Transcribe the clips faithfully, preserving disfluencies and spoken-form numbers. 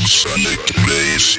Sonic Blaze.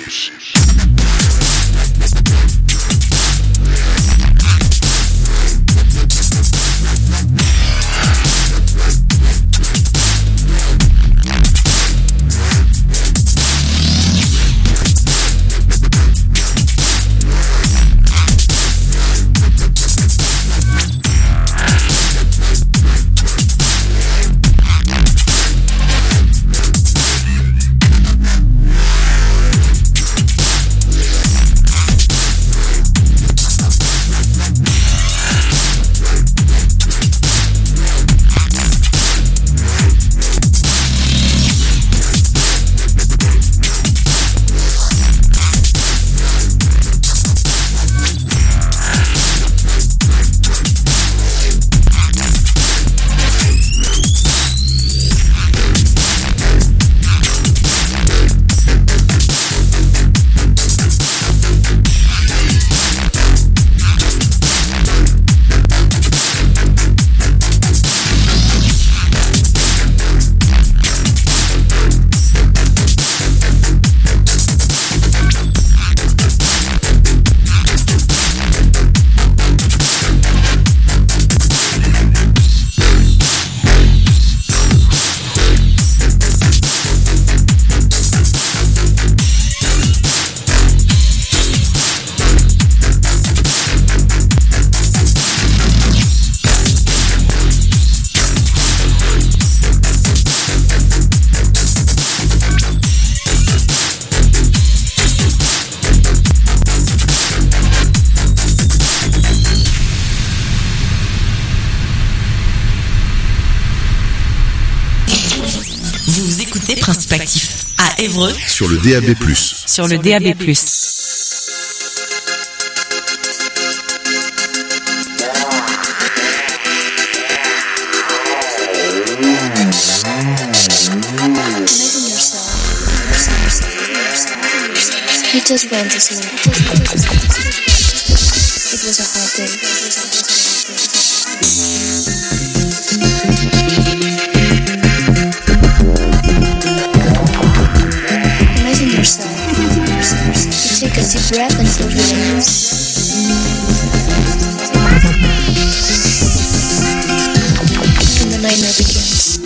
Principe Actif à Évreux sur le D A B plus. Sur le D A B plus. He just went to sleep. It was a hard day. Imagine yourself. You take a deep breath and close your eyes. And the nightmare begins.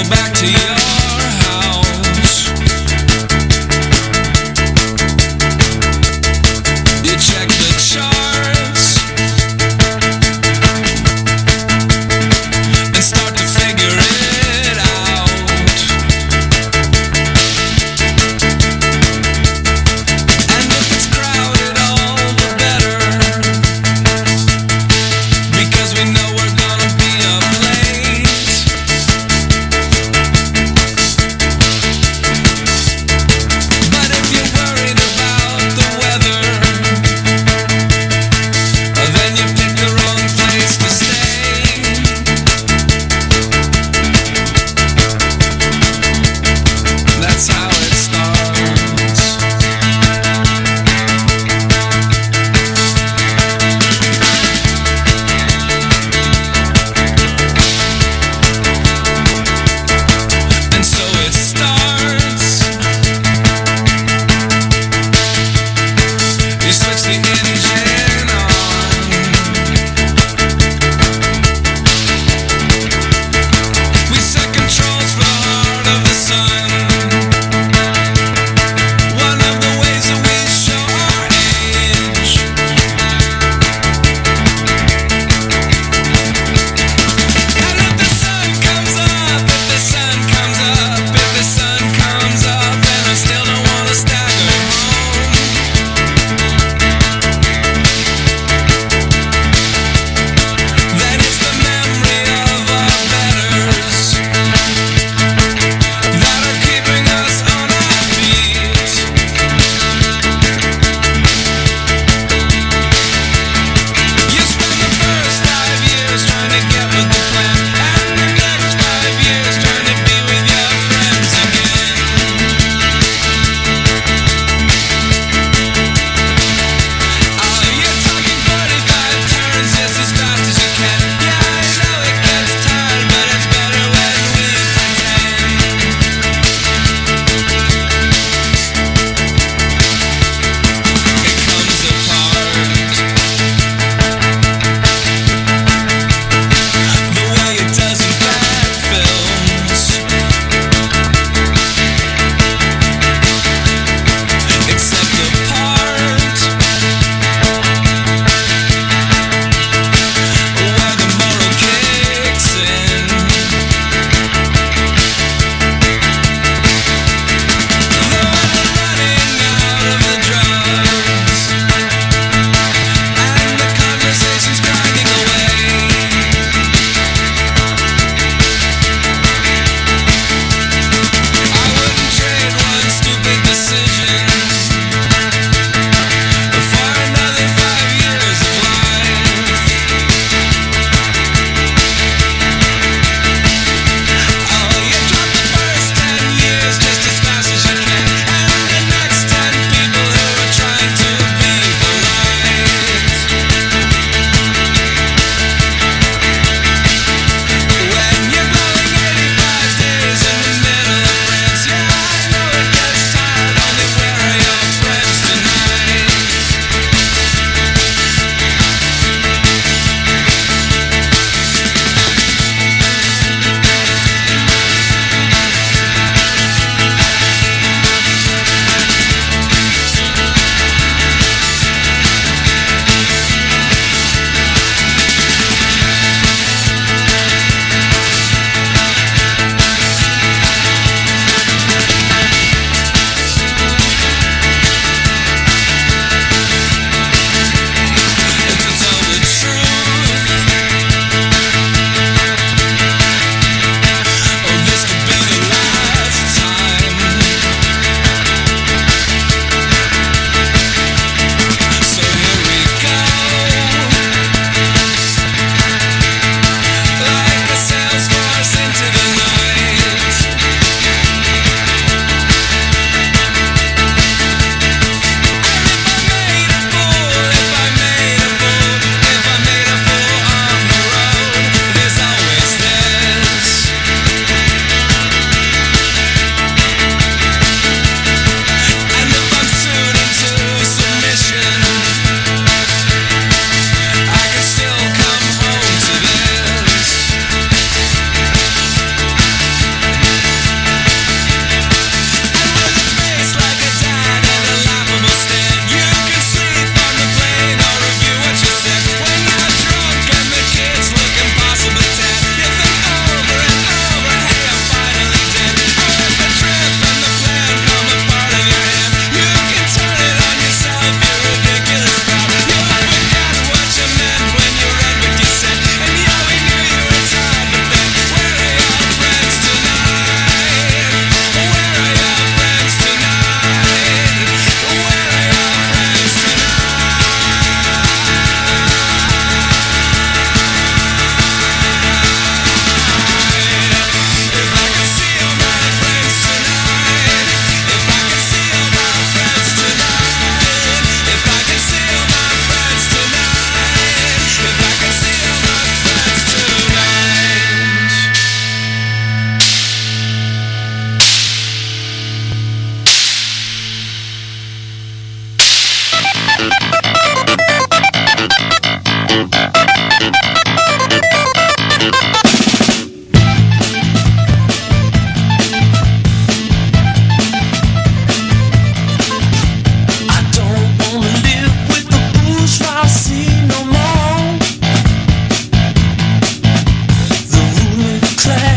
back to your house. You check the charts and start to figure it out. And if it's crowded, all the better, because we know we're gonna be up late.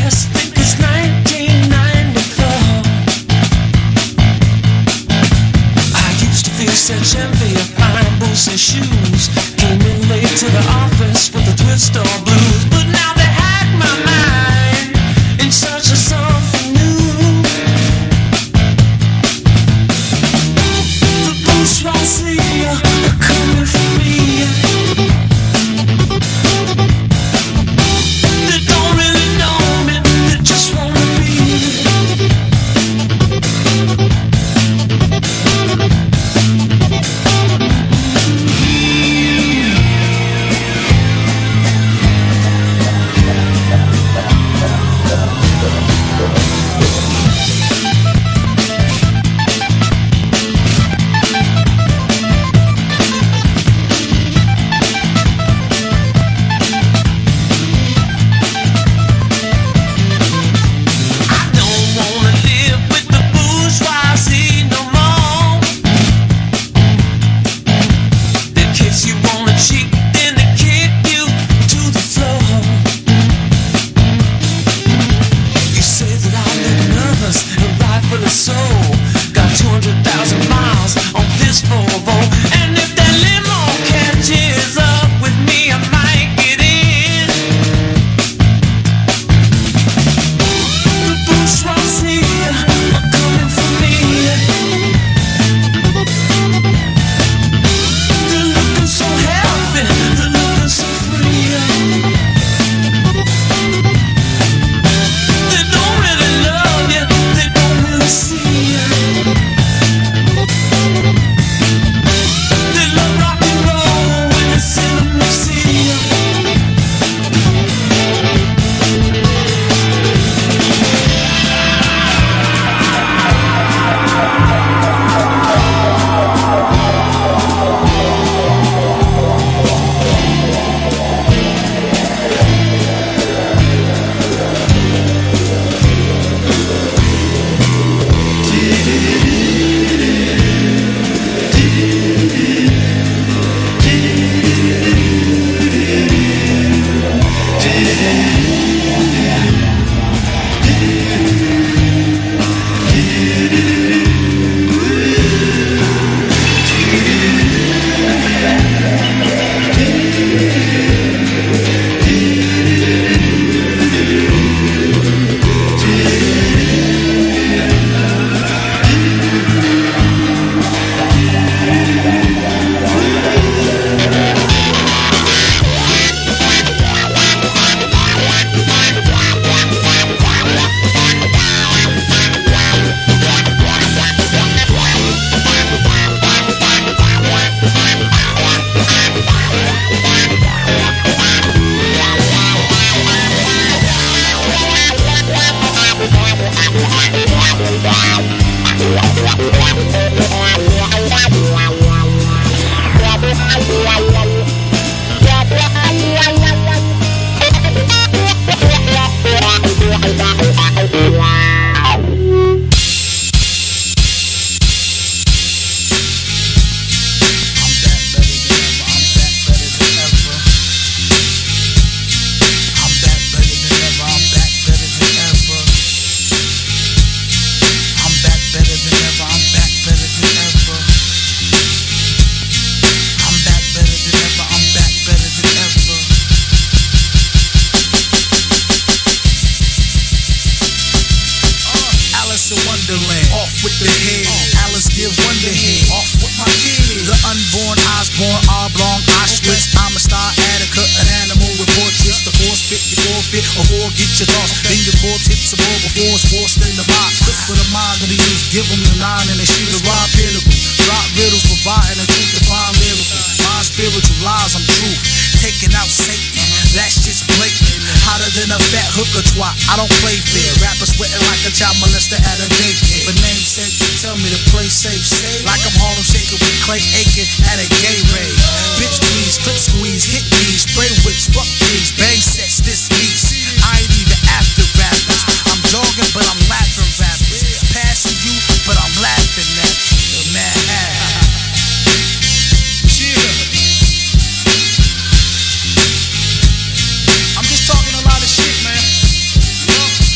I'm just talking a lot of shit, man. You know?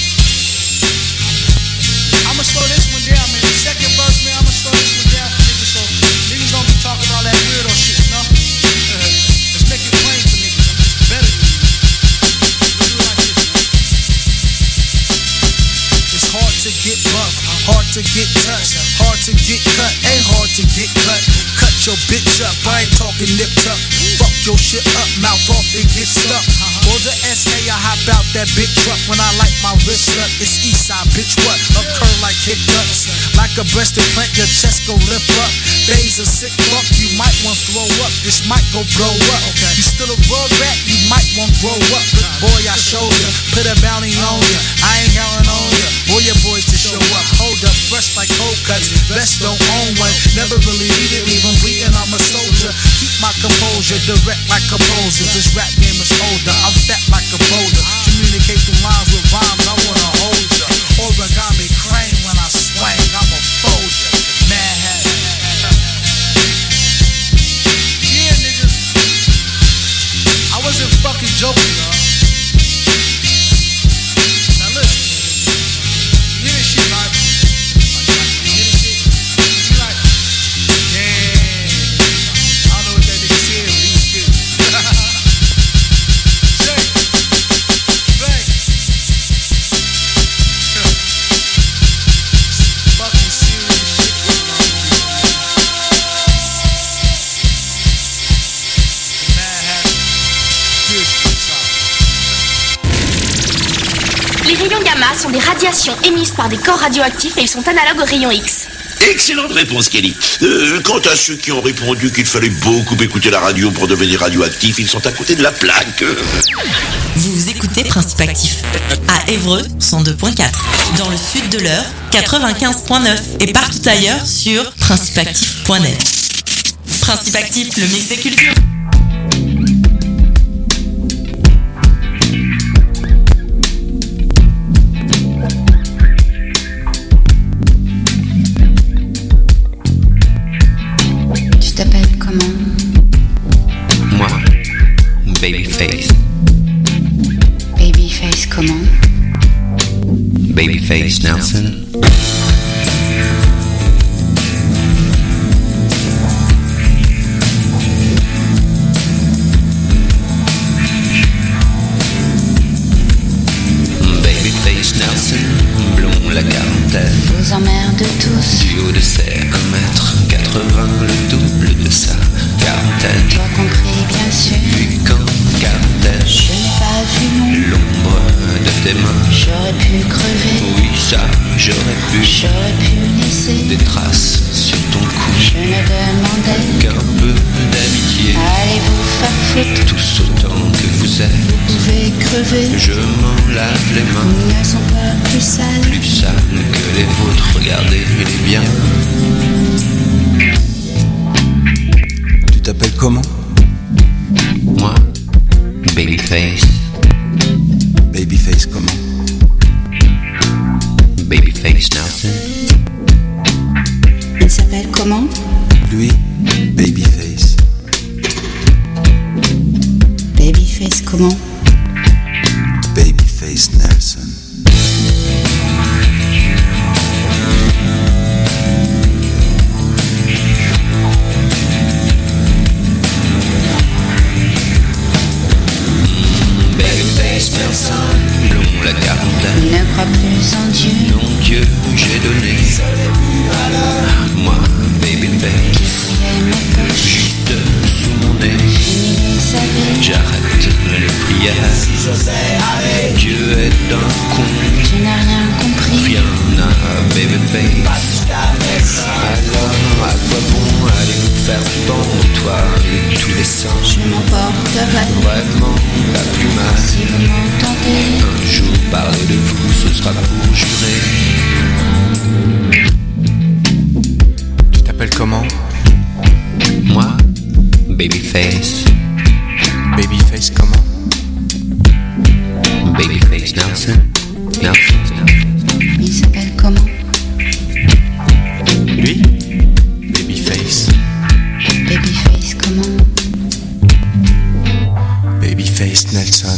to get buff, hard to get touched, hard to get cut, ain't hard to get cut. Cut your bitch up, I ain't talking nip tuck. Fuck your shit up, mouth off and get stuck. For the S A, I hop out that big truck. When I light my wrist up, it's Eastside, bitch, what? Occur like hiccups. Like a breasted plant, your chest go lift up. Days of sick fuck, you might want throw up. This might go blow up. You still a rug rat, you might want grow up. But boy, I show ya, put a bounty on ya. I ain't counting on ya. Boy, your boys to show up. Hold up, fresh like cold cuts. Best don't own one. Never really need it, leave them bleeding. I'm a soldier. Keep my composure, direct like composer. This rap game is older. I'm fat like a boulder. Communicate through lines with rhymes. I wanna hold ya. Origami crane when I swing. I'm a folder. Manhattan. Yeah, nigga. I wasn't fucking joking, y'all. Now listen. You hear this shit, right? You hear this shit? You like, damn. I don't know what that nigga said, but he was good. Say, bang. Fucking serious shit going on here. Manhattan. Good shit, son. Les rayons gamma sont des radiations émises par des corps radioactifs et ils sont analogues aux rayons X. Excellente réponse, Kelly. Euh, quant à ceux qui ont répondu qu'il fallait beaucoup écouter la radio pour devenir radioactif, ils sont à côté de la plaque. Vous écoutez Principe Actif à Évreux cent deux point quatre, dans le sud de l'Eure quatre-vingt-quinze point neuf et partout ailleurs sur principe actif point net. Principe Actif, le mix des cultures. Tu t'appelles comment? Moi, Babyface. Babyface comment? Babyface Nelson. Babyface Nelson, blond la quarantaine. Vous emmerde tous. Du haut de ses un mètre quatre-vingts, le double de sa quarantaine. Toi compris bien sûr. Puis quand quarantaine, Je n'ai pas vu non. l'ombre de tes mains. J'aurais pu crever. Oui, ça, j'aurais pu. J'aurais pu laisser. Des traces sur ton cou. Je ne demandais Qu'un peu d'amitié. allez vous faire foutre. Tous autant que vous êtes. Vous pouvez crever. Je m'en lave les mains. Ils ne sont pas plus sales. Plus sales que les vôtres. Regardez les biens. Tu t'appelles comment? Moi, Babyface. Babyface comment? Babyface Nelson. Il s'appelle comment? Lui, Babyface. Babyface comment? Babyface Nelson. Babyface Nelson. Blond la quarantaine. Il ne croit plus en Dieu. Non, Dieu, j'ai donné. Moi, Babyface. Fouillait mes poches. Juste sous mon nez. Il les savait. J'arrête les prières. Dieu est un con. Tu n'as rien compris. Rien à Babyface. Alors, à quoi bon aller nous faire pendre, toi et tous les saints? Je m'emporterai. Vraiment, pas plus mal. Si vous m'entendez. Un jour parler de vous, ce sera pour jurer. Tu t'appelles comment? Moi, Babyface. Babyface comment? Babyface Nelson. Nelson. Il s'appelle comment? Lui, Babyface. Babyface comment? Babyface Nelson.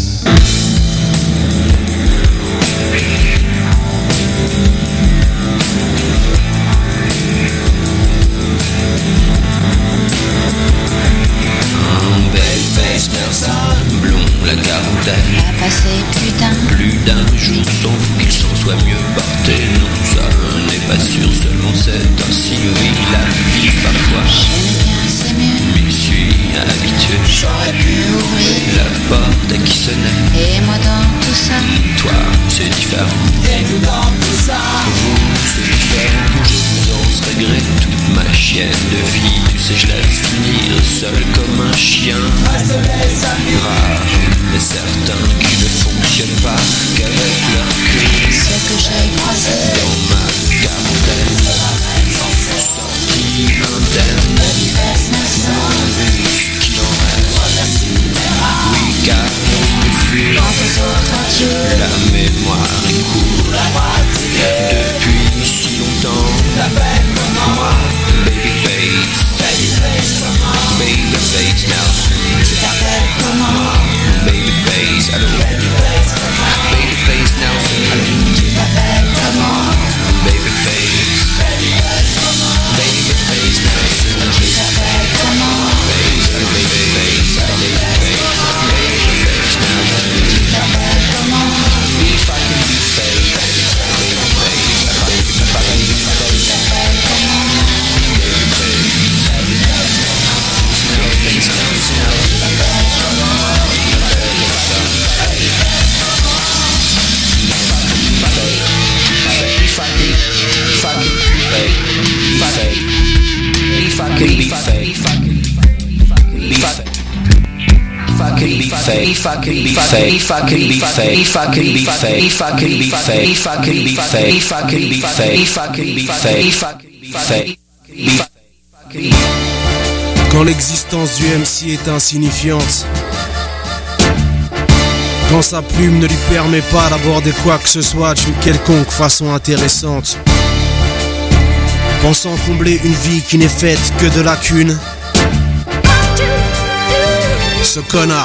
Babyface Nelson. Blond la quarantaine. A passé putain. Plus d'un jour sans vous qu'il s'en soit mieux porté. Non, pas sûr, seulement c'est ainsi, oui, la vie parfois. M'y suis habitué. J'aurais pu ouvrir la porte à qui sonnait. Et moi dans tout ça. Toi, c'est différent. Et nous dans tout ça. Vous, c'est différent. Je vous en serais gré toute ma chienne de vie. Tu sais, je laisse finir seul comme un chien. Rare, mais certains qui ne fonctionnent pas qu'avec leur queue. Ce que j'ai croisé dans ma garden, sorti indemne. Qu'il en reste, oui, car depuis la mémoire est courte. Depuis si longtemps, moi, baby face, baby face now. Baby face, allô. Baby face now. Baby face, baby face now. Fucking be fake, fucking be fake, fucking be fake, fucking be fake, fucking be fake, fucking be fake, fucking be fake, fucking be fake. Quand l'existence du M C est insignifiante, quand sa plume ne lui permet pas d'aborder quoi que ce soit d'une quelconque façon intéressante, pensant combler une vie qui n'est faite que de lacunes, ce connard